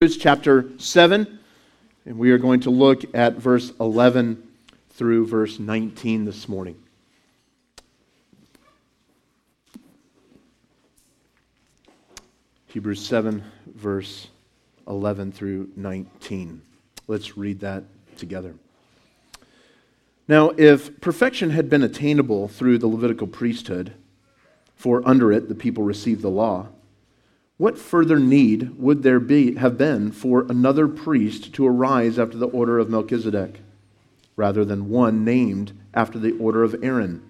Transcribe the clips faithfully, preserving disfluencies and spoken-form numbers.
Chapter seven, and we are going to look at verse eleven through verse nineteen this morning. Hebrews seven, verse eleven through nineteen. Let's read that together. Now, if perfection had been attainable through the Levitical priesthood, for under it the people received the law, what further need would there be have been for another priest to arise after the order of Melchizedek, rather than one named after the order of Aaron?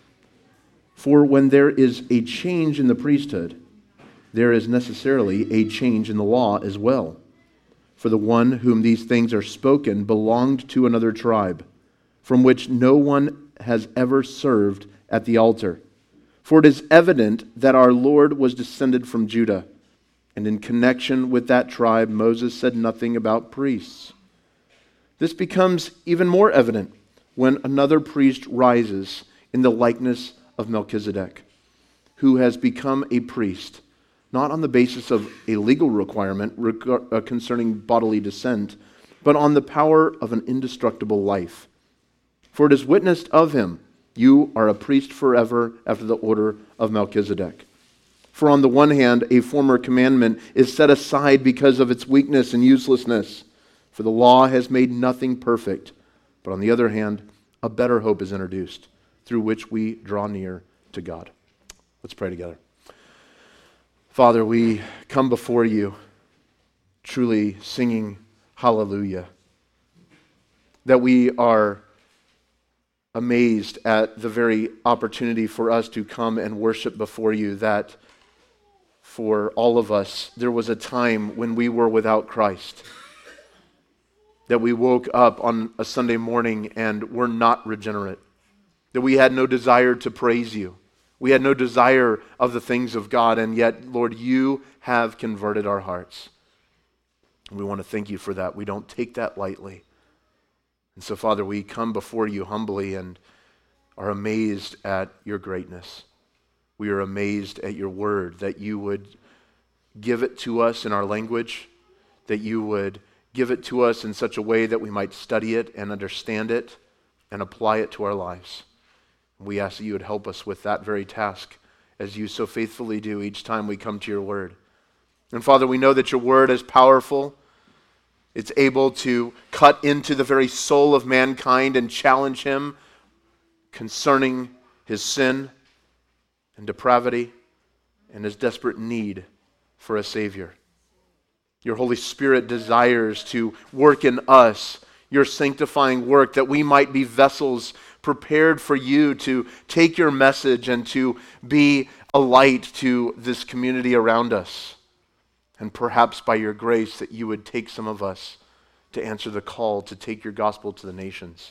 For when there is a change in the priesthood, there is necessarily a change in the law as well. For the one whom these things are spoken belonged to another tribe, from which no one has ever served at the altar. For it is evident that our Lord was descended from Judah, and in connection with that tribe, Moses said nothing about priests. This becomes even more evident when another priest rises in the likeness of Melchizedek, who has become a priest, not on the basis of a legal requirement reg- concerning bodily descent, but on the power of an indestructible life. For it is witnessed of him, you are a priest forever after the order of Melchizedek. For on the one hand, a former commandment is set aside because of its weakness and uselessness, for the law has made nothing perfect. But on the other hand, a better hope is introduced, through which we draw near to God. Let's pray together. Father, we come before you truly singing hallelujah, that we are amazed at the very opportunity for us to come and worship before you, that for all of us, there was a time when we were without Christ, that we woke up on a Sunday morning and were not regenerate, that we had no desire to praise you. We had no desire of the things of God, and yet, Lord, you have converted our hearts. And we want to thank you for that. We don't take that lightly. And so, Father, we come before you humbly and are amazed at your greatness. We are amazed at your word, that you would give it to us in our language, that you would give it to us in such a way that we might study it and understand it and apply it to our lives. We ask that you would help us with that very task, as you so faithfully do each time we come to your word. And Father, we know that your word is powerful. It's able to cut into the very soul of mankind and challenge him concerning his sin and depravity and his desperate need for a Savior. Your Holy Spirit desires to work in us your sanctifying work, that we might be vessels prepared for you to take your message and to be a light to this community around us. And perhaps by your grace that you would take some of us to answer the call to take your gospel to the nations.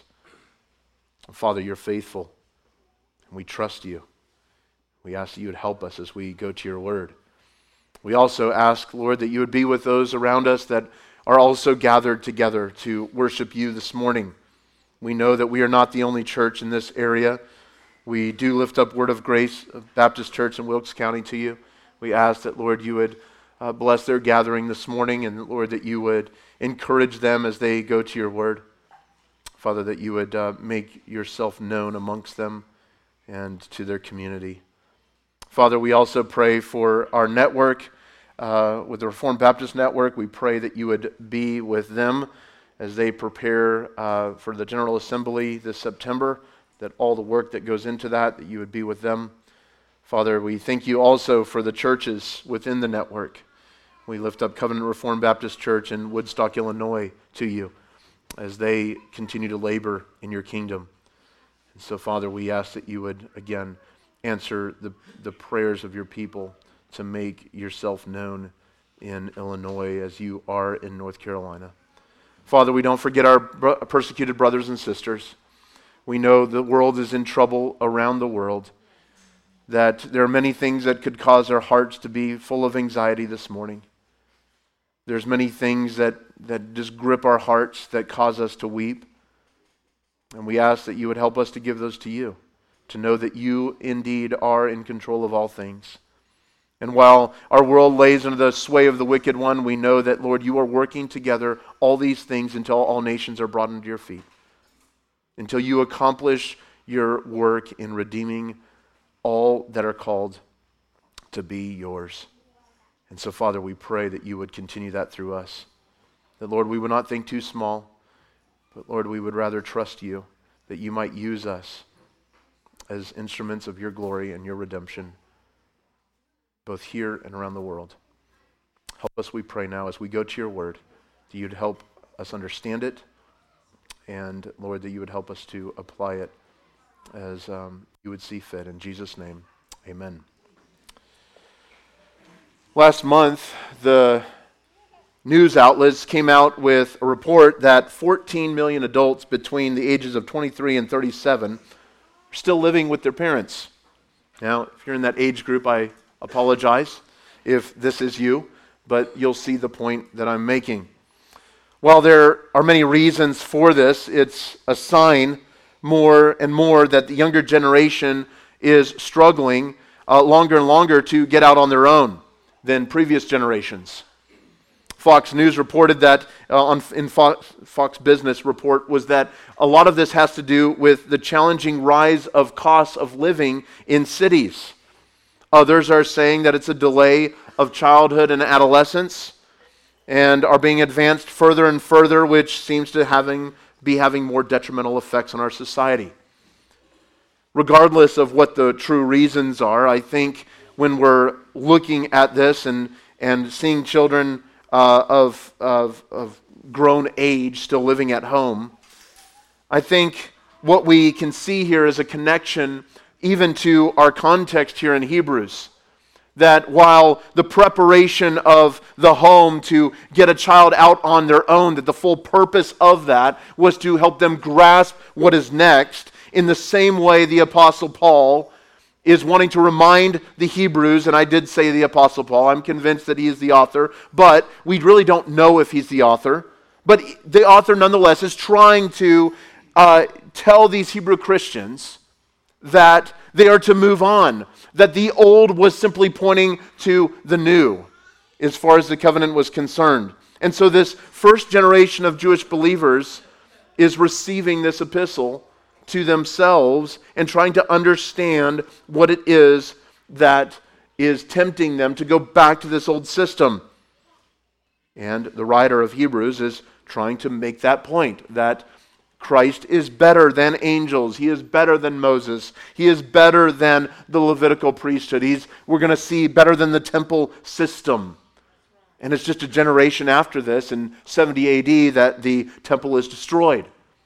Father, you're faithful, and we trust you. We ask that you would help us as we go to your word. We also ask, Lord, that you would be with those around us that are also gathered together to worship you this morning. We know that we are not the only church in this area. We do lift up Word of Grace Baptist Church in Wilkes County to you. We ask that, Lord, you would uh, bless their gathering this morning, and Lord, that you would encourage them as they go to your word. Father, that you would uh, make yourself known amongst them and to their community. Father, we also pray for our network, uh, with the Reformed Baptist Network. We pray that you would be with them as they prepare uh, for the General Assembly this September, that all the work that goes into that, that you would be with them. Father, we thank you also for the churches within the network. We lift up Covenant Reformed Baptist Church in Woodstock, Illinois, to you as they continue to labor in your kingdom. And so, Father, we ask that you would, again, answer the, the prayers of your people to make yourself known in Illinois as you are in North Carolina. Father, we don't forget our bro- persecuted brothers and sisters. We know the world is in trouble around the world, that there are many things that could cause our hearts to be full of anxiety this morning. There's many things that, that just grip our hearts, that cause us to weep. And we ask that you would help us to give those to you, to know that you indeed are in control of all things, And while our world lays under the sway of the wicked one, we know that, Lord, you are working together all these things until all nations are brought under your feet, until you accomplish your work in redeeming all that are called to be yours. And so, Father, we pray that you would continue that through us. That, Lord, we would not think too small, but, Lord, we would rather trust you, that you might use us as instruments of your glory and your redemption, both here and around the world. Help us, we pray now, as we go to your word, that you'd help us understand it, and, Lord, that you would help us to apply it as um, you would see fit. In Jesus' name, amen. Last month, the news outlets came out with a report that fourteen million adults between the ages of twenty-three and thirty-seven are still living with their parents. Now, if you're in that age group, I apologize if this is you, but you'll see the point that I'm making. While there are many reasons for this, it's a sign more and more that the younger generation is struggling uh, longer and longer to get out on their own than previous generations. Fox News reported that, uh, on, in Fox, Fox Business report, was that a lot of this has to do with the challenging rise of costs of living in cities. Others are saying that it's a delay of childhood and adolescence and are being advanced further and further, which seems to having, be having more detrimental effects on our society. Regardless of what the true reasons are, I think when we're looking at this and, and seeing children uh, of, of, of grown age still living at home, I think what we can see here is a connection even to our context here in Hebrews. That while the preparation of the home to get a child out on their own, that the full purpose of that was to help them grasp what is next, in the same way the Apostle Paul is wanting to remind the Hebrews, and I did say the Apostle Paul, I'm convinced that he is the author, but we really don't know if he's the author. But the author nonetheless is trying to uh, tell these Hebrew Christians that they are to move on, that the old was simply pointing to the new as far as the covenant was concerned. And so this first generation of Jewish believers is receiving this epistle to themselves and trying to understand what it is that is tempting them to go back to this old system. And the writer of Hebrews is trying to make that point, that Christ is better than angels. He is better than Moses. He is better than the Levitical priesthood. He's, we're going to see, better than the temple system. And it's just a generation after this, in seventy A D, that the temple is destroyed.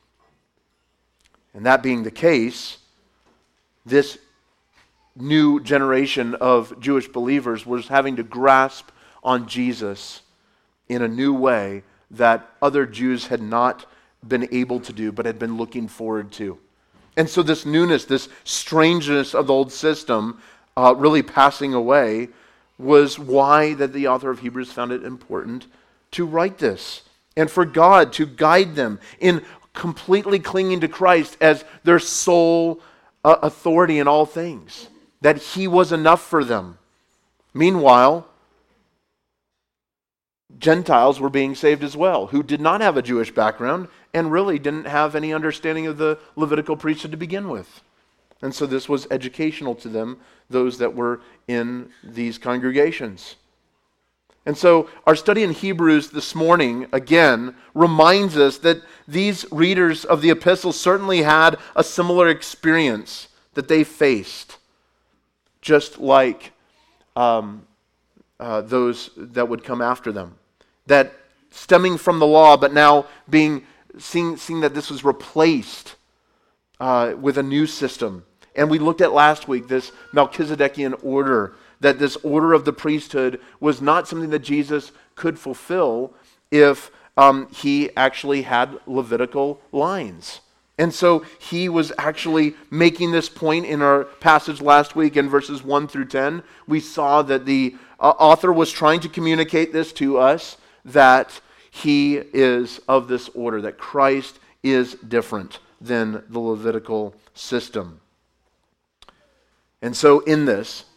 And that being the case, this new generation of Jewish believers was having to grasp on Jesus in a new way that other Jews had not been able to do, but had been looking forward to. And so this newness, this strangeness of the old system uh, really passing away was why that the author of Hebrews found it important to write this, and for God to guide them in completely clinging to Christ as their sole uh, authority in all things, that He was enough for them. Meanwhile, Gentiles were being saved as well, who did not have a Jewish background and really didn't have any understanding of the Levitical priesthood to begin with. And so this was educational to them, those that were in these congregations. And so our study in Hebrews this morning, again, reminds us that these readers of the epistle certainly had a similar experience that they faced, just like um, uh, those that would come after them. That stemming from the law, but now being seeing, seeing that this was replaced uh, with a new system. And we looked at last week this Melchizedekian order, that this order of the priesthood was not something that Jesus could fulfill if um, he actually had Levitical lines. And so he was actually making this point in our passage last week in verses one through ten. We saw that the uh, author was trying to communicate this to us, that he is of this order, that Christ is different than the Levitical system. And so in this,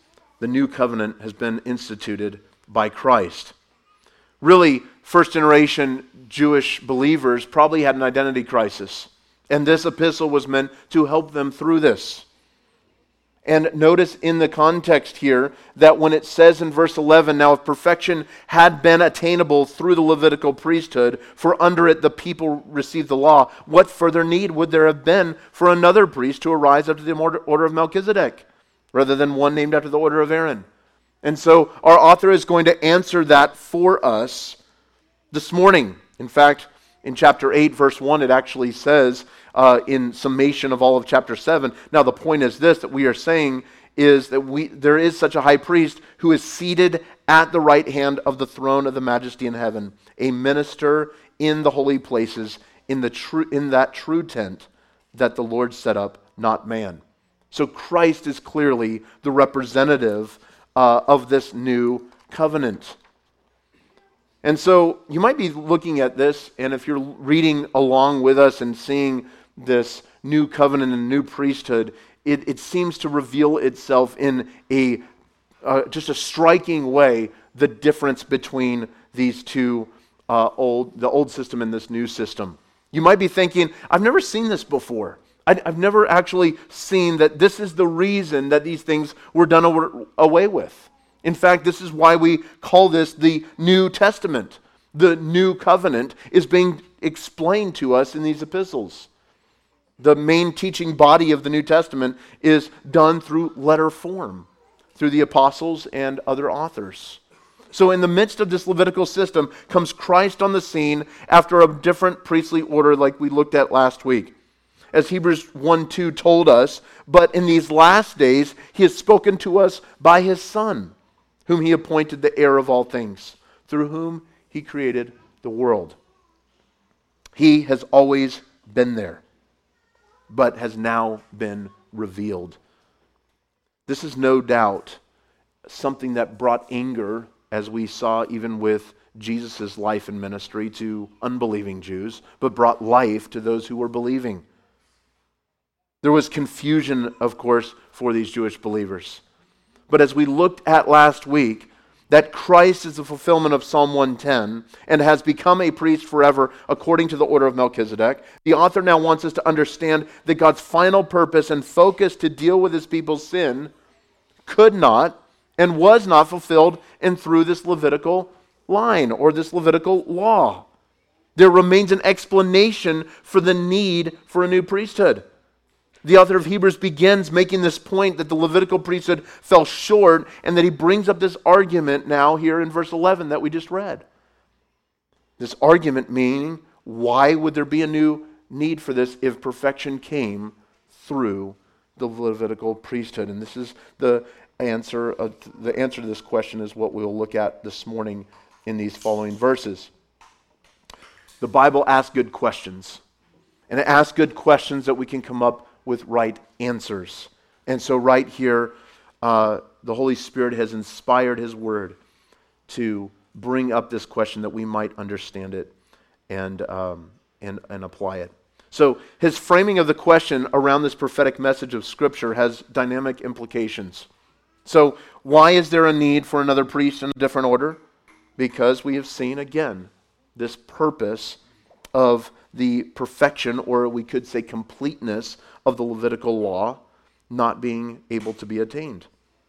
the new covenant has been instituted by Christ. Really, first generation Jewish believers probably had an identity crisis, and this epistle was meant to help them through this. And notice in the context here that when it says in verse eleven, now if perfection had been attainable through the Levitical priesthood, for under it the people received the law, what further need would there have been for another priest to arise after the order of Melchizedek, rather than one named after the order of Aaron? And so our author is going to answer that for us this morning. In fact, in chapter eight, verse one, it actually says, uh, in summation of all of chapter seven, now the point is this, that we are saying is that we there is such a high priest who is seated at the right hand of the throne of the majesty in heaven, a minister in the holy places, in the true in that true tent that the Lord set up, not man. So Christ is clearly the representative uh, of this new covenant. And so you might be looking at this, and if you're reading along with us and seeing this new covenant and new priesthood, it, it seems to reveal itself in a uh, just a striking way, the difference between these two uh, old, the old system and this new system. You might be thinking, I've never seen this before. I, I've never actually seen that this is the reason that these things were done over, away with. In fact, this is why we call this the New Testament. The new covenant is being explained to us in these epistles. The main teaching body of the New Testament is done through letter form, through the apostles and other authors. So in the midst of this Levitical system comes Christ on the scene after a different priestly order like we looked at last week. As Hebrews one two told us, but in these last days he has spoken to us by his Son, whom he appointed the heir of all things, through whom he created the world. He has always been there, but has now been revealed. This is no doubt something that brought anger, as we saw even with Jesus' life and ministry, to unbelieving Jews, but brought life to those who were believing. There was confusion, of course, for these Jewish believers. But as we looked at last week, that Christ is the fulfillment of Psalm one ten and has become a priest forever according to the order of Melchizedek, the author now wants us to understand that God's final purpose and focus to deal with his people's sin could not and was not fulfilled in through this Levitical line or this Levitical law. There remains an explanation for the need for a new priesthood. The author of Hebrews begins making this point that the Levitical priesthood fell short, and that he brings up this argument now here in verse eleven that we just read. This argument meaning, why would there be a new need for this if perfection came through the Levitical priesthood? And this is the answer of, the answer to this question is what we'll look at this morning in these following verses. The Bible asks good questions, and it asks good questions that we can come up with right answers. And so right here, uh, the Holy Spirit has inspired his word to bring up this question that we might understand it and, um, and, and apply it. So his framing of the question around this prophetic message of Scripture has dynamic implications. So why is there a need for another priest in a different order? Because we have seen again this purpose of the perfection, or we could say completeness, of the Levitical law not being able to be attained.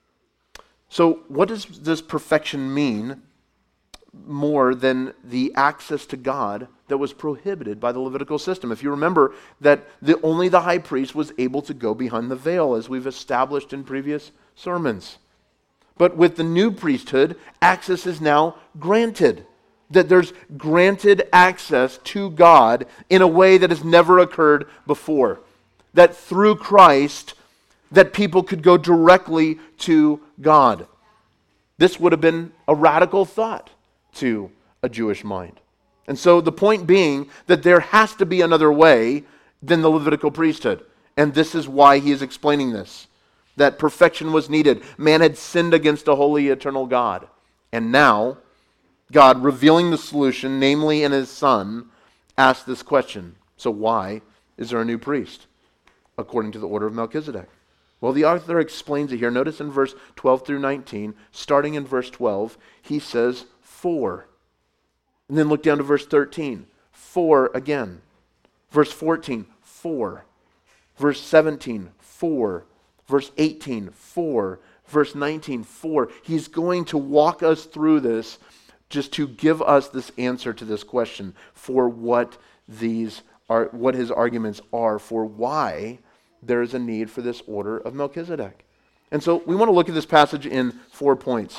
So what does this perfection mean more than the access to God that was prohibited by the Levitical system? If you remember that the, only the high priest was able to go behind the veil, as we've established in previous sermons. But with the new priesthood, access is now granted. That there's granted access to God in a way that has never occurred before. That through Christ, that people could go directly to God. This would have been a radical thought to a Jewish mind. And so the point being that there has to be another way than the Levitical priesthood. And this is why he is explaining this. That perfection was needed. Man had sinned against a holy, eternal God. And now, God, revealing the solution, namely in his Son, asked this question. So why is there a new priest according to the order of Melchizedek? Well, the author explains it here. Notice in verse twelve through nineteen, starting in verse twelve, he says, for. And then look down to verse thirteen, for again. Verse fourteen, for. Verse seventeen, for. Verse eighteen, for. Verse nineteen, for. He's going to walk us through this just to give us this answer to this question for what these are, what his arguments are for why there is a need for this order of Melchizedek. And so we want to look at this passage in four points.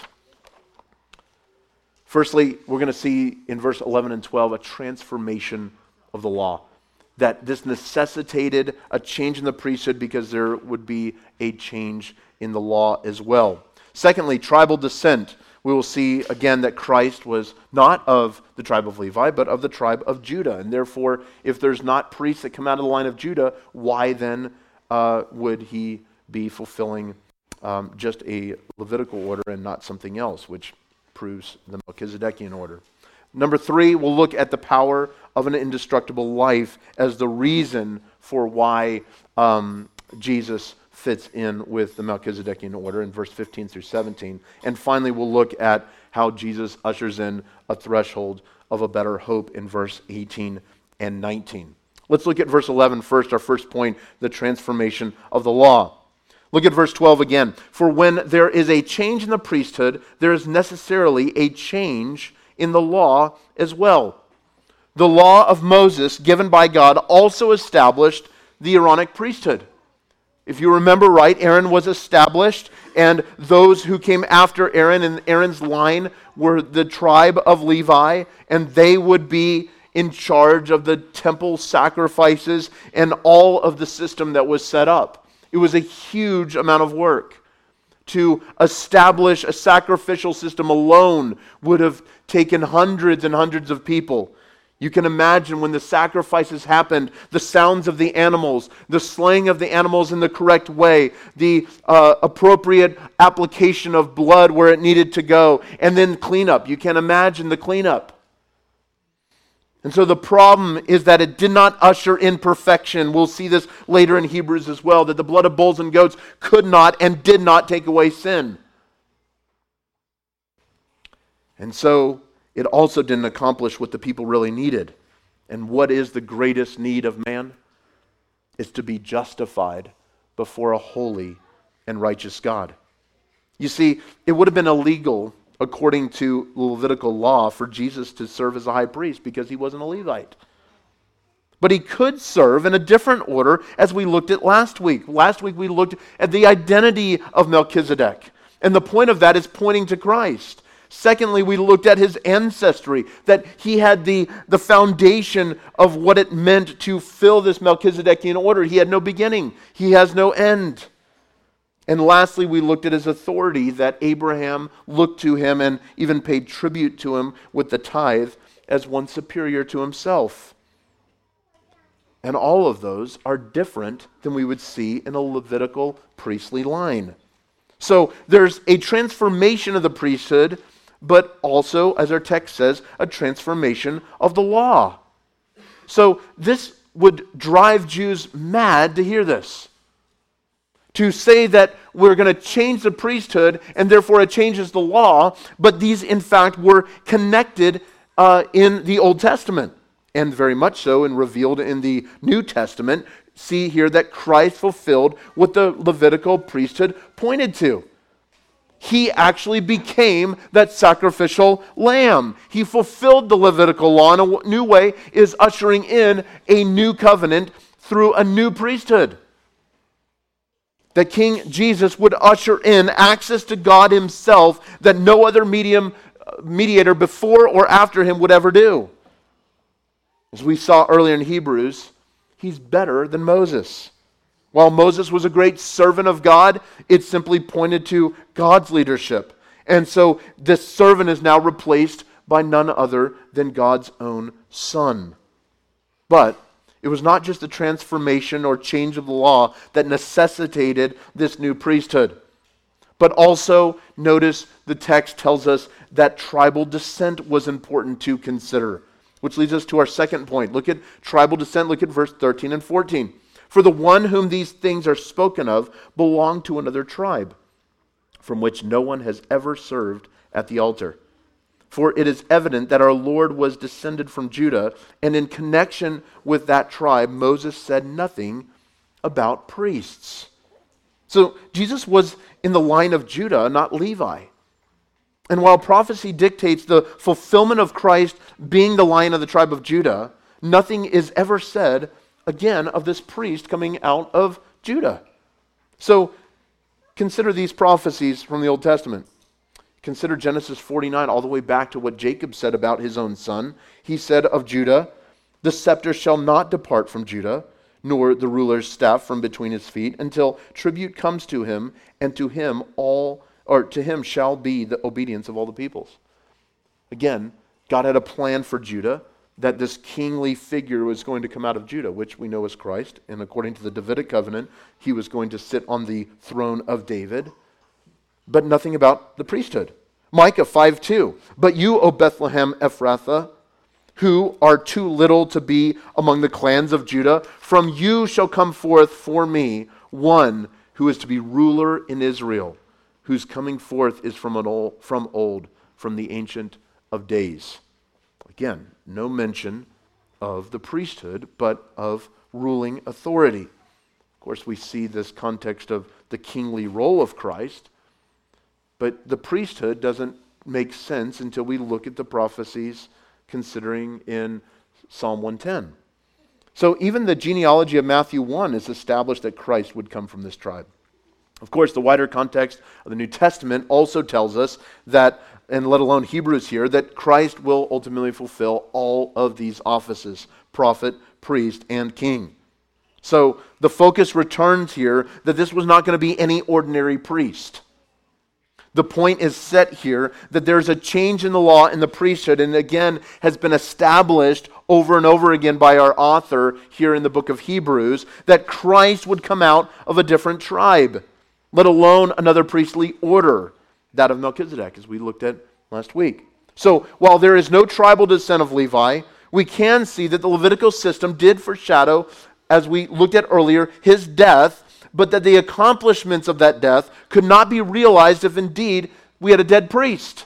Firstly, we're going to see in verse eleven and twelve a transformation of the law. That this necessitated a change in the priesthood because there would be a change in the law as well. Secondly, tribal descent. We will see again that Christ was not of the tribe of Levi, but of the tribe of Judah. And therefore, if there's not priests that come out of the line of Judah, why then uh, would he be fulfilling um, just a Levitical order and not something else, which proves the Melchizedekian order. Number three, we'll look at the power of an indestructible life as the reason for why um, Jesus fits in with the Melchizedekian order in verse fifteen through seventeen. And finally, we'll look at how Jesus ushers in a threshold of a better hope in verse eighteen and nineteen. Let's look at verse eleven first, our first point, the transformation of the law. Look at verse twelve again. For when there is a change in the priesthood, there is necessarily a change in the law as well. The law of Moses, given by God, also established the Aaronic priesthood. If you remember right, Aaron was established, and those who came after Aaron in Aaron's line were the tribe of Levi, and they would be in charge of the temple sacrifices and all of the system that was set up. It was a huge amount of work. To establish a sacrificial system alone would have taken hundreds and hundreds of people. You can imagine when the sacrifices happened, the sounds of the animals, the slaying of the animals in the correct way, the uh, appropriate application of blood where it needed to go, and then cleanup. You can imagine the cleanup. And so the problem is that it did not usher in perfection. We'll see this later in Hebrews as well, that the blood of bulls and goats could not and did not take away sin. And so it also didn't accomplish what the people really needed. And what is the greatest need of man? It's to be justified before a holy and righteous God. You see, it would have been illegal, according to Levitical law, for Jesus to serve as a high priest because he wasn't a Levite. But he could serve in a different order, as we looked at last week. Last week we looked at the identity of Melchizedek. And the point of that is pointing to Christ. Secondly, we looked at his ancestry, that he had the, the foundation of what it meant to fill this Melchizedekian order. He had no beginning. He has no end. And lastly, we looked at his authority, that Abraham looked to him and even paid tribute to him with the tithe as one superior to himself. And all of those are different than we would see in a Levitical priestly line. So there's a transformation of the priesthood, but also, as our text says, a transformation of the law. So this would drive Jews mad to hear this. To say that we're going to change the priesthood and therefore it changes the law, but these in fact were connected uh, in the Old Testament, and very much so and revealed in the New Testament. See here that Christ fulfilled what the Levitical priesthood pointed to. He actually became that sacrificial lamb. He fulfilled the Levitical law in a new way, is ushering in a new covenant through a new priesthood. That King Jesus would usher in access to God himself that no other medium, mediator before or after him would ever do. As we saw earlier in Hebrews, he's better than Moses. While Moses was a great servant of God, it simply pointed to God's leadership. And so this servant is now replaced by none other than God's own Son. But it was not just the transformation or change of the law that necessitated this new priesthood. But also, notice the text tells us that tribal descent was important to consider. Which leads us to our second point. Look at tribal descent. Look at verse thirteen and fourteen. For the one whom these things are spoken of belonged to another tribe, from which no one has ever served at the altar. For it is evident that our Lord was descended from Judah, and in connection with that tribe, Moses said nothing about priests. So Jesus was in the line of Judah, not Levi. And while prophecy dictates the fulfillment of Christ being the Lion of the tribe of Judah, nothing is ever said again of this priest coming out of Judah. So consider these prophecies from the Old Testament. Consider Genesis forty-nine all the way back to what Jacob said about his own son. He said of Judah, "The scepter shall not depart from Judah, nor the ruler's staff from between his feet, until tribute comes to him, and to him all, or to him shall be the obedience of all the peoples." Again, God had a plan for Judah, that this kingly figure was going to come out of Judah, which we know is Christ. And according to the Davidic covenant, he was going to sit on the throne of David. But nothing about the priesthood. Micah five two, "But you, O Bethlehem Ephrathah, who are too little to be among the clans of Judah, from you shall come forth for me one who is to be ruler in Israel, whose coming forth is from an old, from old, from the Ancient of Days." Again, no mention of the priesthood, but of ruling authority. Of course, we see this context of the kingly role of Christ, but the priesthood doesn't make sense until we look at the prophecies considering in Psalm one ten. So even the genealogy of Matthew one is established that Christ would come from this tribe. Of course, the wider context of the New Testament also tells us that, and let alone Hebrews here, that Christ will ultimately fulfill all of these offices: prophet, priest, and king. So the focus returns here that this was not going to be any ordinary priest. The point is set here that there's a change in the law in the priesthood, and again has been established over and over again by our author here in the book of Hebrews, that Christ would come out of a different tribe, let alone another priestly order, that of Melchizedek, as we looked at last week. So while there is no tribal descent of Levi, we can see that the Levitical system did foreshadow, as we looked at earlier, his death, but that the accomplishments of that death could not be realized if indeed we had a dead priest.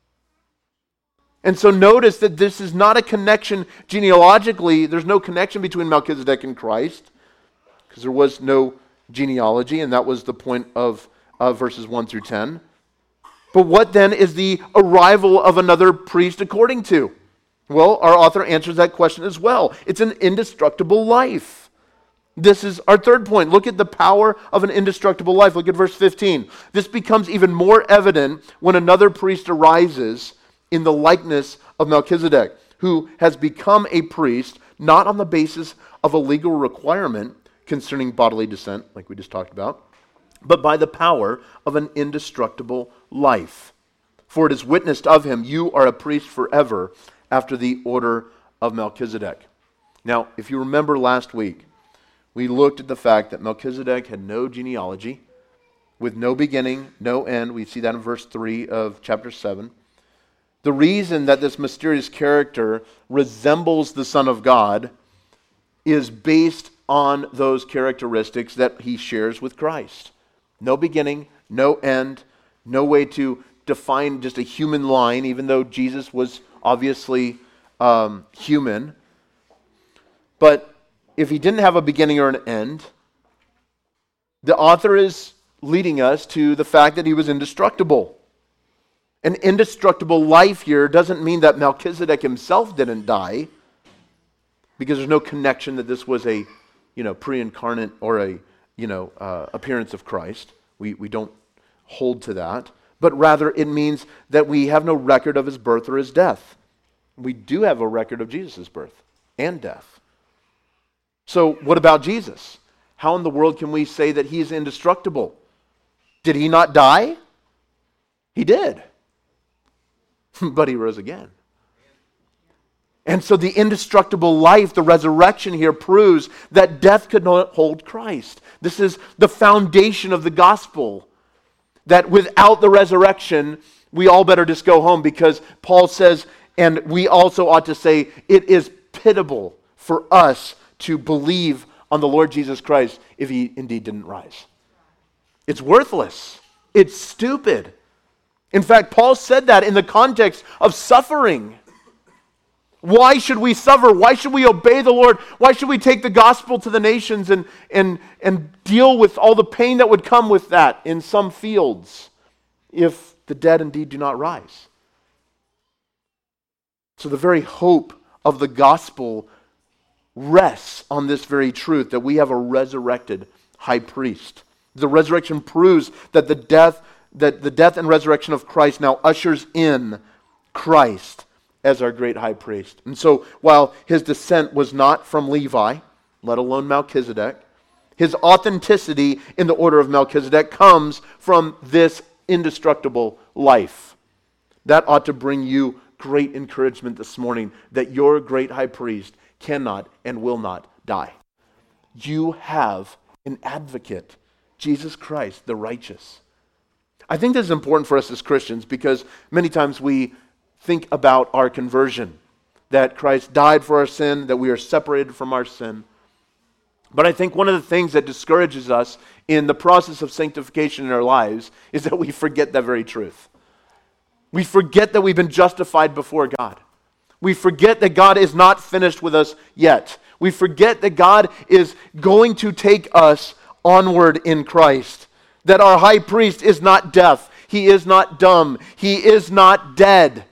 And so notice that this is not a connection genealogically. There's no connection between Melchizedek and Christ, because there was no genealogy, and that was the point of uh, verses one through ten. But what then is the arrival of another priest according to? Well, our author answers that question as well. It's an indestructible life. This is our third point. Look at the power of an indestructible life. Look at verse fifteen. This becomes even more evident when another priest arises in the likeness of Melchizedek, who has become a priest not on the basis of a legal requirement concerning bodily descent, like we just talked about, but by the power of an indestructible life. For it is witnessed of him, "You are a priest forever after the order of Melchizedek." Now, if you remember last week, we looked at the fact that Melchizedek had no genealogy, with no beginning, no end. We see that in verse three of chapter seven. The reason that this mysterious character resembles the Son of God is based on those characteristics that he shares with Christ. No beginning, no end, no way to define just a human line, even though Jesus was obviously um, human. But if he didn't have a beginning or an end, the author is leading us to the fact that he was indestructible. An indestructible life here doesn't mean that Melchizedek himself didn't die, because there's no connection that this was a, you know, pre-incarnate or a, you know, uh, appearance of Christ. We we don't hold to that, but rather it means that we have no record of his birth or his death. We do have a record of Jesus' birth and death. So what about Jesus? How in the world can we say that he is indestructible? Did he not die? He did. But he rose again. And so the indestructible life, the resurrection here proves that death could not hold Christ. This is the foundation of the gospel. That without the resurrection, we all better just go home, because Paul says, and we also ought to say, it is pitiable for us to believe on the Lord Jesus Christ if he indeed didn't rise? It's worthless. It's stupid. In fact, Paul said that in the context of suffering. Why should we suffer? Why should we obey the Lord? Why should we take the gospel to the nations and, and, and deal with all the pain that would come with that in some fields if the dead indeed do not rise? So the very hope of the gospel rests on this very truth that we have a resurrected high priest. The resurrection proves that the death, that the death and resurrection of Christ now ushers in Christ as our great high priest. And so while his descent was not from Levi, let alone Melchizedek, his authenticity in the order of Melchizedek comes from this indestructible life. That ought to bring you great encouragement this morning that your great high priest cannot and will not die. You have an advocate, Jesus Christ, the righteous. I think this is important for us as Christians because many times we think about our conversion, that Christ died for our sin, that we are separated from our sin. But I think one of the things that discourages us in the process of sanctification in our lives is that we forget that very truth. We forget that we've been justified before God. We forget that God is not finished with us yet. We forget that God is going to take us onward in Christ. That our high priest is not deaf. He is not dumb. He is not dead.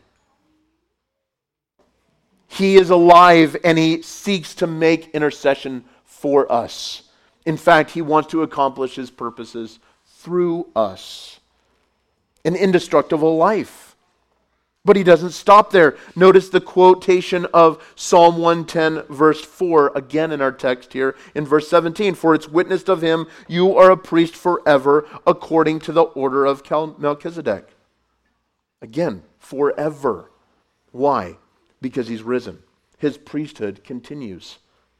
He is alive and he seeks to make intercession for us. In fact, he wants to accomplish his purposes through us. An indestructible life. But he doesn't stop there. Notice the quotation of Psalm one ten, verse four, again in our text here in verse seventeen. For it's witnessed of him, you are a priest forever, according to the order of Melchizedek. Again, forever. Why? Because he's risen. His priesthood continues.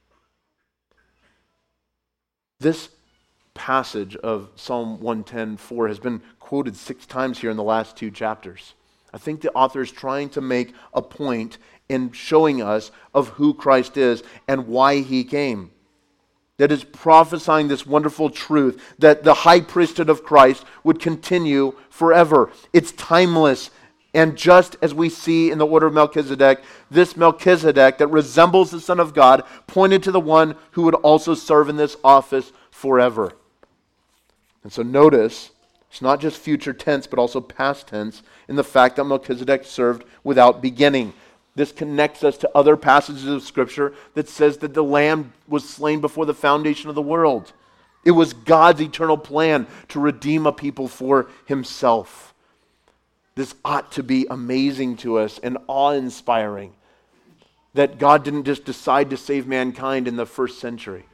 This passage of Psalm one ten, four has been quoted six times here in the last two chapters. I think the author is trying to make a point in showing us of who Christ is and why he came. That is prophesying this wonderful truth that the high priesthood of Christ would continue forever. It's timeless. And just as we see in the order of Melchizedek, this Melchizedek that resembles the Son of God pointed to the one who would also serve in this office forever. And so notice, it's not just future tense, but also past tense in the fact that Melchizedek served without beginning. This connects us to other passages of Scripture that says that the Lamb was slain before the foundation of the world. It was God's eternal plan to redeem a people for himself. This ought to be amazing to us and awe-inspiring that God didn't just decide to save mankind in the first century.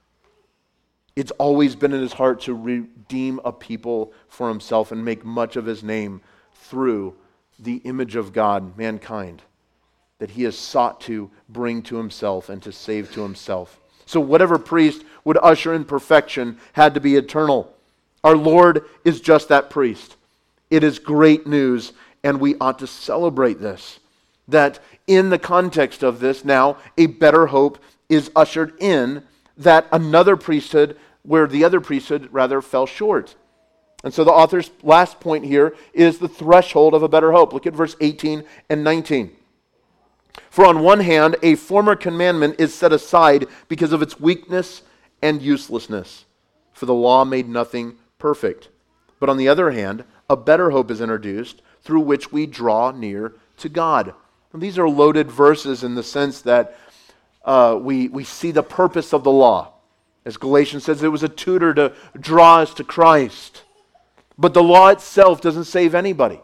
It's always been in his heart to redeem a people for himself and make much of his name through the image of God, mankind, that he has sought to bring to himself and to save to himself. So whatever priest would usher in perfection had to be eternal. Our Lord is just that priest. It is great news, and we ought to celebrate this. That in the context of this now, a better hope is ushered in, that another priesthood, where the other priesthood rather fell short. And so the author's last point here is the threshold of a better hope. Look at verse eighteen and nineteen. For on one hand, a former commandment is set aside because of its weakness and uselessness, for the law made nothing perfect. But on the other hand, a better hope is introduced through which we draw near to God. And these are loaded verses in the sense that uh, we, we see the purpose of the law. As Galatians says, it was a tutor to draw us to Christ. But the law itself doesn't save anybody.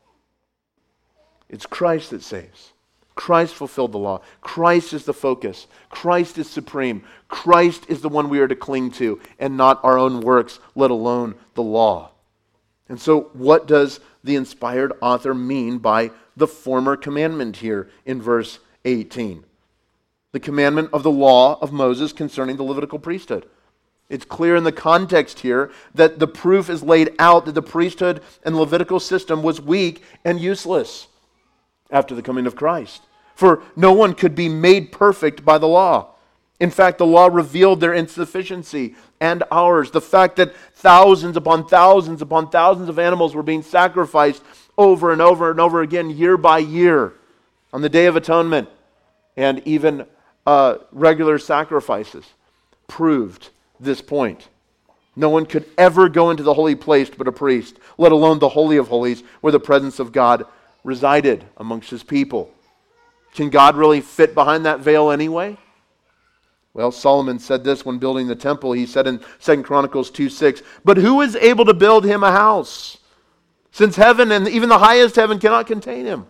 It's Christ that saves. Christ fulfilled the law. Christ is the focus. Christ is supreme. Christ is the one we are to cling to, and not our own works, let alone the law. And so what does the inspired author mean by the former commandment here in verse eighteen? The commandment of the law of Moses concerning the Levitical priesthood. It's clear in the context here that the proof is laid out that the priesthood and Levitical system was weak and useless after the coming of Christ. For no one could be made perfect by the law. In fact, the law revealed their insufficiency and ours. The fact that thousands upon thousands upon thousands of animals were being sacrificed over and over and over again, year by year, on the Day of Atonement, and even uh, regular sacrifices, proved this point. No one could ever go into the holy place but a priest, let alone the Holy of Holies, where the presence of God resided amongst His people. Can God really fit behind that veil anyway? Well, Solomon said this when building the temple. He said in Second Chronicles two six, "But who is able to build him a house, since heaven and even the highest heaven cannot contain him?"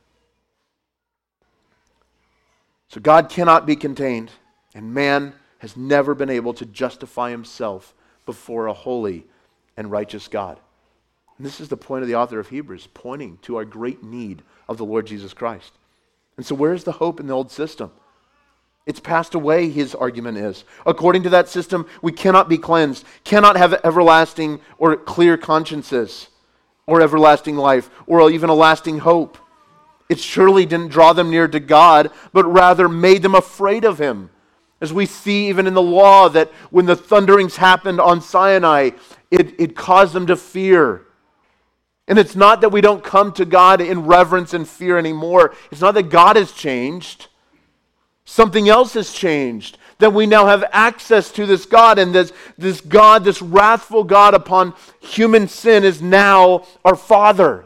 So God cannot be contained, and man has never been able to justify himself before a holy and righteous God. And this is the point of the author of Hebrews, pointing to our great need of the Lord Jesus Christ. And so where's the hope in the old system? It's passed away, his argument is. According to that system, we cannot be cleansed, cannot have everlasting or clear consciences, or everlasting life, or even a lasting hope. It surely didn't draw them near to God, but rather made them afraid of Him. As we see even in the law, that when the thunderings happened on Sinai, it, it caused them to fear. And it's not that we don't come to God in reverence and fear anymore. It's not that God has changed. Something else has changed. That we now have access to this God, and this, this God, this wrathful God upon human sin, is now our Father.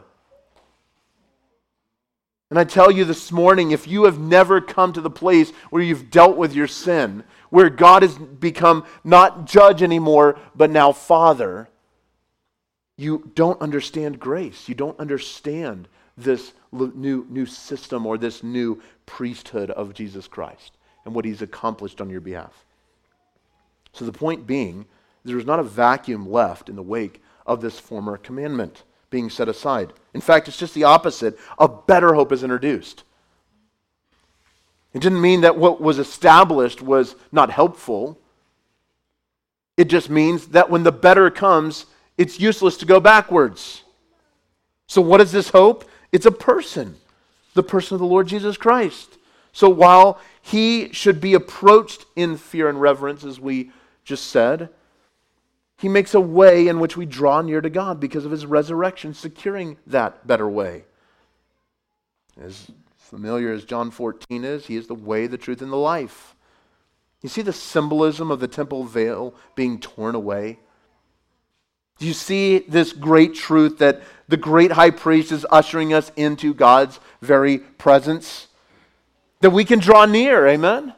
And I tell you this morning, if you have never come to the place where you've dealt with your sin, where God has become not judge anymore, but now Father, you don't understand grace. You don't understand this new, new system or this new priesthood of Jesus Christ and what He's accomplished on your behalf. So the point being, there's not a vacuum left in the wake of this former commandment being set aside. In fact, it's just the opposite. A better hope is introduced. It didn't mean that what was established was not helpful. It just means that when the better comes, it's useless to go backwards. So what is this hope? It's a person, the person of the Lord Jesus Christ. So while He should be approached in fear and reverence, as we just said, He makes a way in which we draw near to God because of His resurrection, securing that better way. As familiar as John fourteen is, He is the way, the truth, and the life. You see the symbolism of the temple veil being torn away? Do you see this great truth that the great high priest is ushering us into God's very presence? That we can draw near, amen?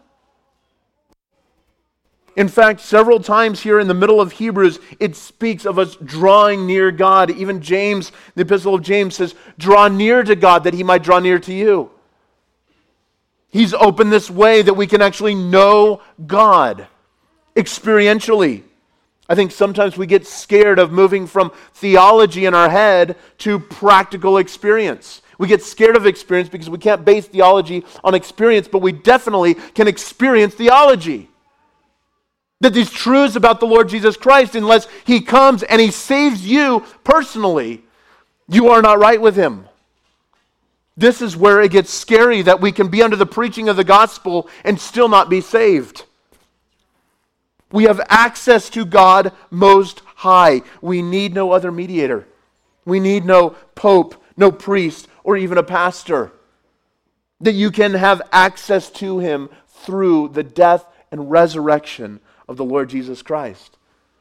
In fact, several times here in the middle of Hebrews, it speaks of us drawing near God. Even James, the Epistle of James says, draw near to God that He might draw near to you. He's opened this way that we can actually know God experientially. I think sometimes we get scared of moving from theology in our head to practical experience. We get scared of experience because we can't base theology on experience, but we definitely can experience theology. That these truths about the Lord Jesus Christ, unless He comes and He saves you personally, you are not right with Him. This is where it gets scary, that we can be under the preaching of the gospel and still not be saved. We have access to God Most High. We need no other mediator. We need no pope, no priest, or even a pastor. That you can have access to Him through the death and resurrection of the Lord Jesus Christ.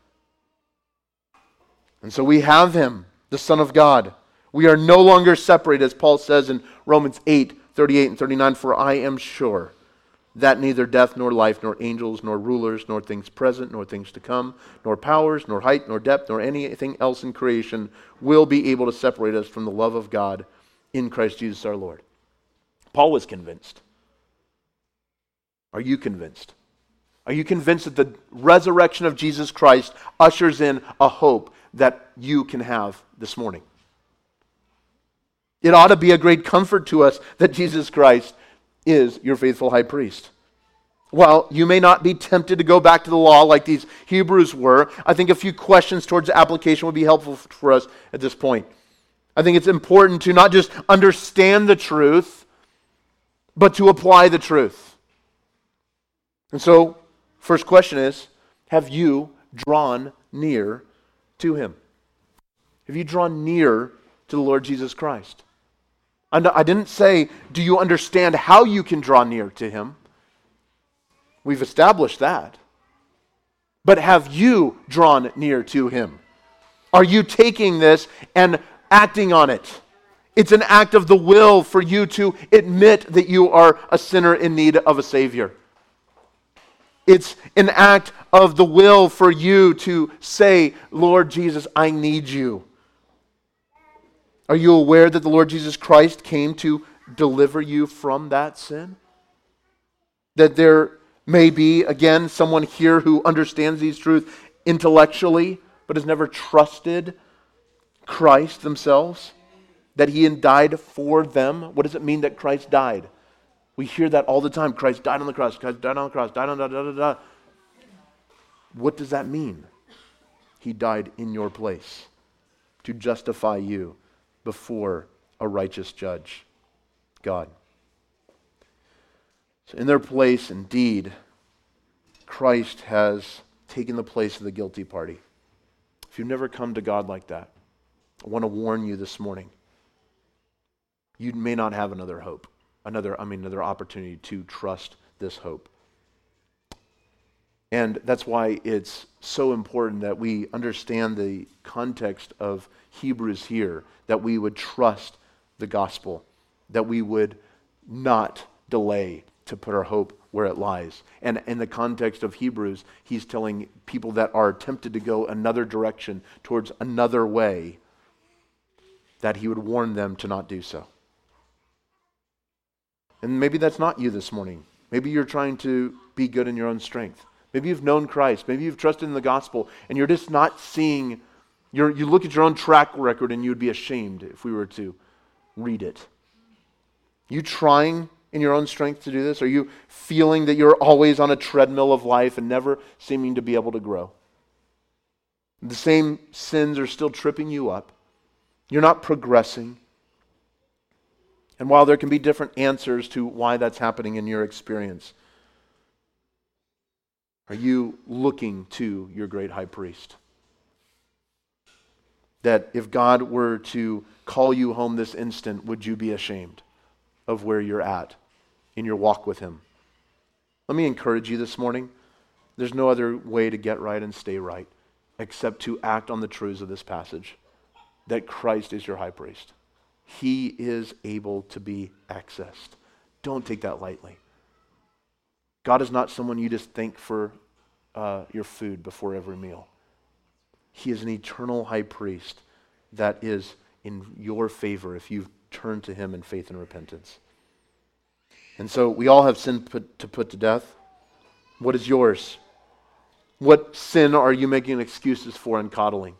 And so we have Him, the Son of God. We are no longer separated, as Paul says in Romans eight, thirty-eight and thirty-nine, for I am sure that neither death nor life, nor angels, nor rulers, nor things present, nor things to come, nor powers, nor height, nor depth, nor anything else in creation will be able to separate us from the love of God in Christ Jesus our Lord. Paul was convinced. Are you convinced? Are you convinced that the resurrection of Jesus Christ ushers in a hope that you can have this morning? It ought to be a great comfort to us that Jesus Christ is your faithful high priest. While you may not be tempted to go back to the law like these Hebrews were, I think a few questions towards application would be helpful for us at this point. I think it's important to not just understand the truth, but to apply the truth. And so, first question is, have you drawn near to him? Have you drawn near to the Lord Jesus Christ? And I didn't say, do you understand how you can draw near to him? We've established that. But have you drawn near to him? Are you taking this and acting on it? It's an act of the will for you to admit that you are a sinner in need of a Savior. It's an act of the will for you to say, Lord Jesus, I need you. Are you aware that the Lord Jesus Christ came to deliver you from that sin? That there may be, again, someone here who understands these truths intellectually, but has never trusted Christ themselves, that he died for them. What does it mean that Christ died? We hear that all the time. Christ died on the cross. Christ died on the cross. Died on da da da da. What does that mean? He died in your place to justify you before a righteous judge, God. So in their place, indeed, Christ has taken the place of the guilty party. If you've never come to God like that, I want to warn you this morning. You may not have another hope, another, I mean, another opportunity to trust this hope. And that's why it's so important that we understand the context of Hebrews here, that we would trust the gospel, that we would not delay to put our hope where it lies. And in the context of Hebrews, he's telling people that are tempted to go another direction, towards another way, that he would warn them to not do so. And maybe that's not you this morning. Maybe you're trying to be good in your own strength. Maybe you've known Christ. Maybe you've trusted in the gospel, and you're just not seeing, you're, you look at your own track record and you would be ashamed if we were to read it. You trying in your own strength to do this? Are you feeling that you're always on a treadmill of life and never seeming to be able to grow? The same sins are still tripping you up. You're not progressing. And while there can be different answers to why that's happening in your experience, are you looking to your great high priest? That if God were to call you home this instant, would you be ashamed of where you're at in your walk with him? Let me encourage you this morning. There's no other way to get right and stay right except to act on the truths of this passage, that Christ is your high priest. He is able to be accessed. Don't take that lightly. God is not someone you just thank for uh, your food before every meal. He is an eternal high priest that is in your favor if you turn to him in faith and repentance. And so we all have sin put, to put to death. What is yours? What sin are you making excuses for and coddling?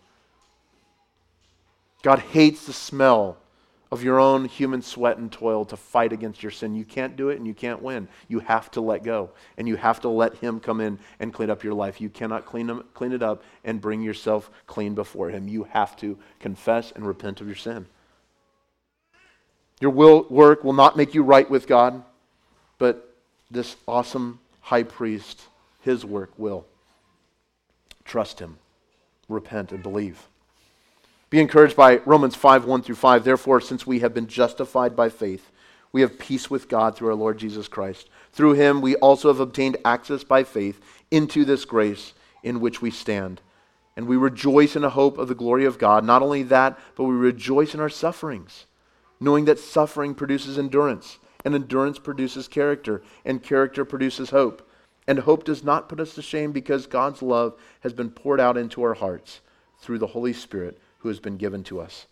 God hates the smell of your own human sweat and toil to fight against your sin. You can't do it and you can't win. You have to let go. And you have to let him come in and clean up your life. You cannot clean, them, clean it up and bring yourself clean before him. You have to confess and repent of your sin. Your will, work will not make you right with God, but this awesome high priest, his work will. Trust him. Repent and believe. Be encouraged by Romans five, one through five. Therefore, since we have been justified by faith, we have peace with God through our Lord Jesus Christ. Through him, we also have obtained access by faith into this grace in which we stand. And we rejoice in a hope of the glory of God. Not only that, but we rejoice in our sufferings, knowing that suffering produces endurance, and endurance produces character, and character produces hope. And hope does not put us to shame, because God's love has been poured out into our hearts through the Holy Spirit who has been given to us.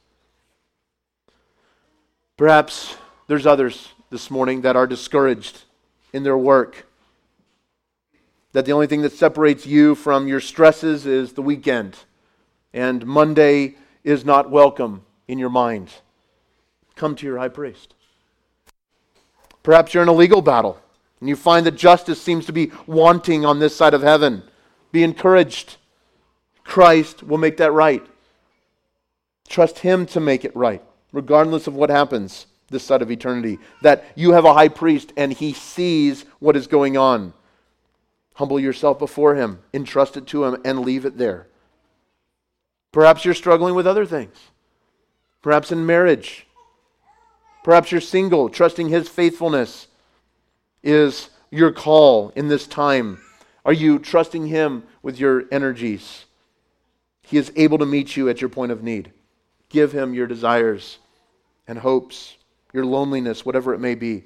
Perhaps there's others this morning that are discouraged in their work, that the only thing that separates you from your stresses is the weekend, and Monday is not welcome in your mind. Come to your high priest. Perhaps you're in a legal battle and you find that justice seems to be wanting on this side of heaven. Be encouraged. Christ will make that right. Trust him to make it right, regardless of what happens this side of eternity. That you have a high priest and he sees what is going on. Humble yourself before Him, entrust it to Him, and leave it there. Perhaps you're struggling with other things. Perhaps in marriage. Perhaps you're single. Trusting His faithfulness is your call in this time. Are you trusting Him with your energies? He is able to meet you at your point of need. Give Him your desires and hopes, your loneliness, whatever it may be.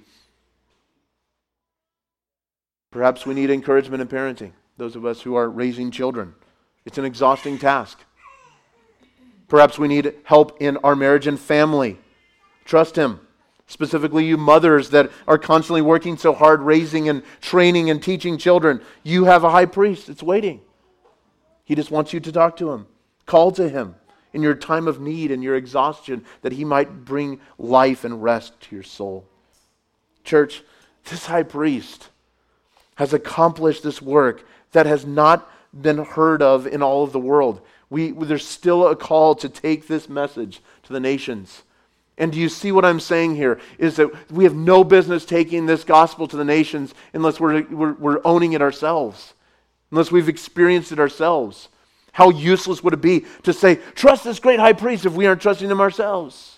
Perhaps we need encouragement in parenting, those of us who are raising children. It's an exhausting task. Perhaps we need help in our marriage and family. Trust Him. Specifically you mothers that are constantly working so hard, raising and training and teaching children. You have a high priest. It's waiting. He just wants you to talk to Him. Call to Him in your time of need and your exhaustion, that He might bring life and rest to your soul. Church, this high priest has accomplished this work that has not been heard of in all of the world. We, there's still a call to take this message to the nations. And do you see what I'm saying here? Is that we have no business taking this gospel to the nations unless we're, we're, we're owning it ourselves, unless we've experienced it ourselves. How useless would it be to say, trust this great high priest, if we aren't trusting Him ourselves?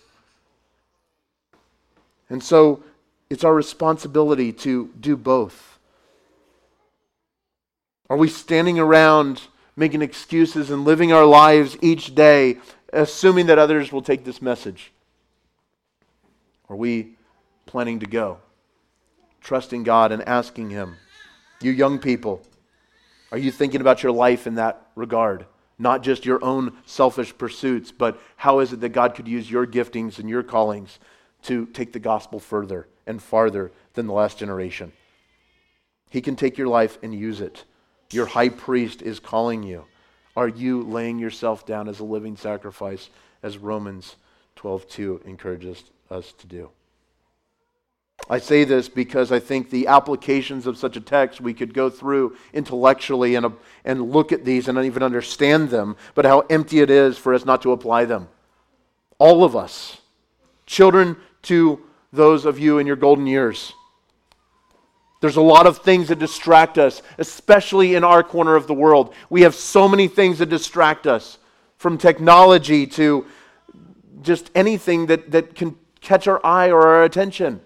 And so it's our responsibility to do both. Are we standing around making excuses and living our lives each day assuming that others will take this message? Are we planning to go, trusting God and asking Him? You young people, are you thinking about your life in that regard? Not just your own selfish pursuits, but how is it that God could use your giftings and your callings to take the gospel further and farther than the last generation? He can take your life and use it. Your high priest is calling you. Are you laying yourself down as a living sacrifice, as Romans twelve two encourages us to do? I say this because I think the applications of such a text we could go through intellectually and, and look at these and even understand them, but how empty it is for us not to apply them. All of us, children to those of you in your golden years. There's a lot of things that distract us, especially in our corner of the world. We have so many things that distract us, from technology to just anything that, that can catch our eye or our attention.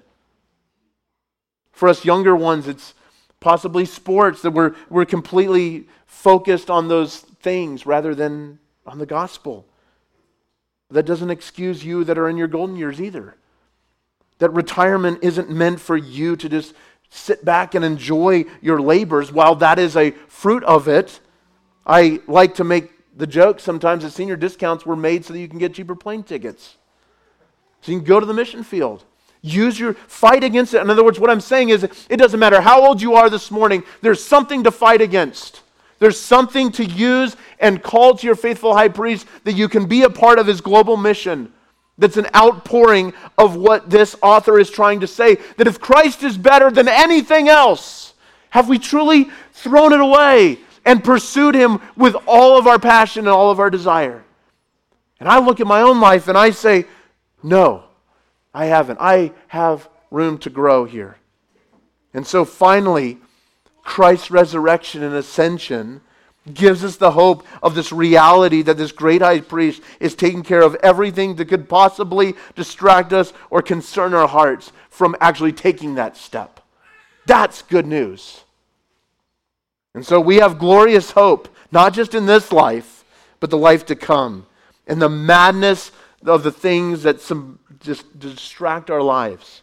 For us younger ones, it's possibly sports, that we're, we're completely focused on those things rather than on the gospel. That doesn't excuse you that are in your golden years either. That retirement isn't meant for you to just sit back and enjoy your labors. While that is a fruit of it, I like to make the joke sometimes that senior discounts were made so that you can get cheaper plane tickets. So you can go to the mission field. Use your, fight against it. In other words, what I'm saying is, it doesn't matter how old you are this morning, there's something to fight against. There's something to use and call to your faithful high priest that you can be a part of His global mission. That's an outpouring of what this author is trying to say. That if Christ is better than anything else, have we truly thrown it away and pursued Him with all of our passion and all of our desire? And I look at my own life and I say, no, I haven't. I have room to grow here. And so finally, Christ's resurrection and ascension gives us the hope of this reality that this great high priest is taking care of everything that could possibly distract us or concern our hearts from actually taking that step. That's good news. And so we have glorious hope, not just in this life, but the life to come. And the madness of the things that some just distract our lives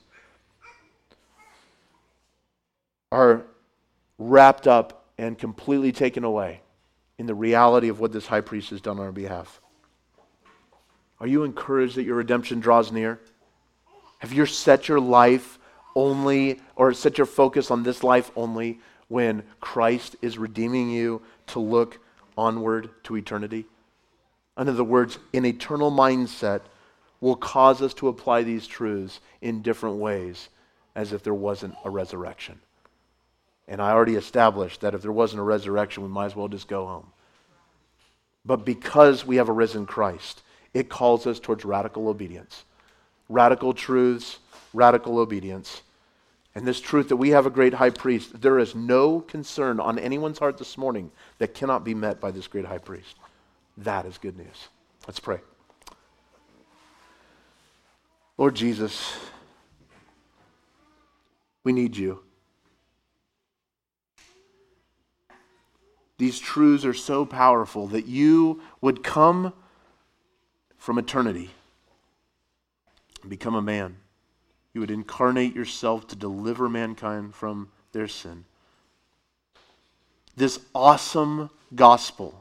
are wrapped up and completely taken away in the reality of what this high priest has done on our behalf. Are you encouraged that your redemption draws near? Have you set your life only, or set your focus on this life only, when Christ is redeeming you to look onward to eternity? In other words, an eternal mindset will cause us to apply these truths in different ways, as if there wasn't a resurrection. And I already established that if there wasn't a resurrection, we might as well just go home. But because we have a risen Christ, it calls us towards radical obedience. Radical truths, radical obedience. And this truth that we have a great high priest, there is no concern on anyone's heart this morning that cannot be met by this great high priest. That is good news. Let's pray. Lord Jesus, we need you. These truths are so powerful that you would come from eternity and become a man. You would incarnate yourself to deliver mankind from their sin. This awesome gospel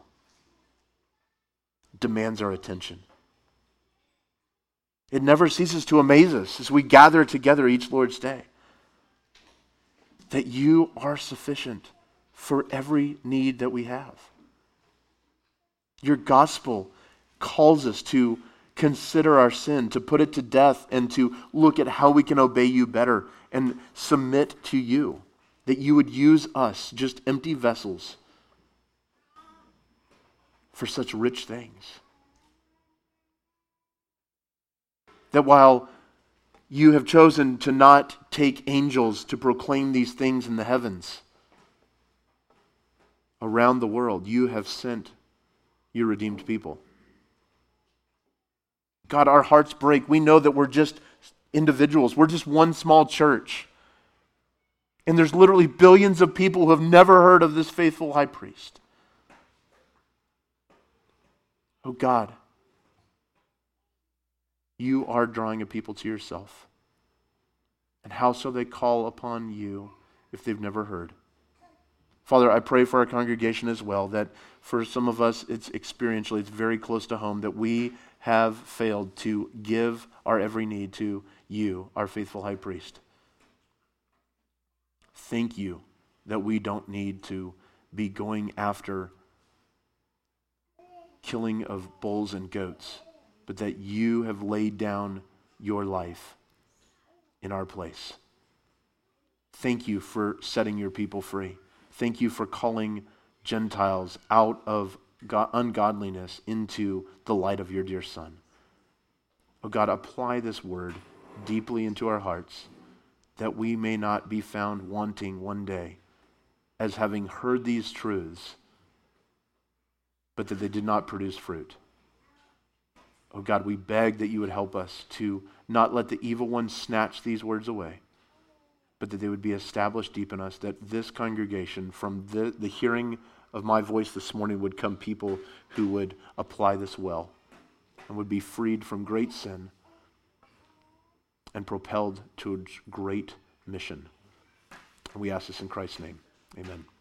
demands our attention. It never ceases to amaze us as we gather together each Lord's Day that you are sufficient for every need that we have. Your gospel calls us to consider our sin, to put it to death, and to look at how we can obey you better and submit to you, that you would use us, just empty vessels, for such rich things. That while you have chosen to not take angels to proclaim these things in the heavens, around the world, you have sent your redeemed people. God, our hearts break. We know that we're just individuals. We're just one small church. And there's literally billions of people who have never heard of this faithful high priest. Oh God, you are drawing a people to yourself. And how shall they call upon you if they've never heard? Father, I pray for our congregation as well, that for some of us, it's experientially, it's very close to home, that we have failed to give our every need to you, our faithful high priest. Thank you that we don't need to be going after killing of bulls and goats, but that you have laid down your life in our place. Thank you for setting your people free. Thank you for calling Gentiles out of God, ungodliness into the light of your dear Son. Oh God, apply this word deeply into our hearts, that we may not be found wanting one day as having heard these truths, but that they did not produce fruit. Oh God, we beg that you would help us to not let the evil one snatch these words away, but that they would be established deep in us, that this congregation, from the, the hearing of my voice this morning, would come people who would apply this well and would be freed from great sin and propelled to a great mission. And we ask this in Christ's name. Amen.